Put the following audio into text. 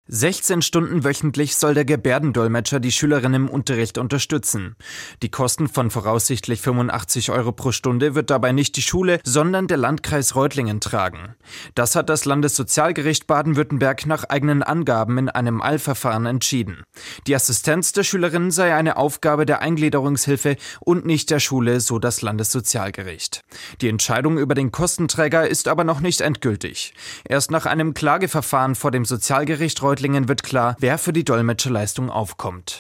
16 Stunden wöchentlich soll der Gebärdendolmetscher die Schülerinnen im Unterricht unterstützen. Die Kosten von voraussichtlich 85 € pro Stunde wird dabei nicht die Schule, sondern der Landkreis Reutlingen tragen. Das hat das Landessozialgericht Baden-Württemberg nach eigenen Angaben in einem Eilverfahren entschieden. Die Assistenz der Schülerinnen sei eine Aufgabe der Eingliederungshilfe und nicht der Schule, so das Landessozialgericht. Die Entscheidung über den Kostenträger ist aber noch nicht endgültig. Erst nach einem Klageverfahren vor dem Sozialgericht Reutlingen wird klar, wer für die Dolmetscherleistung aufkommt.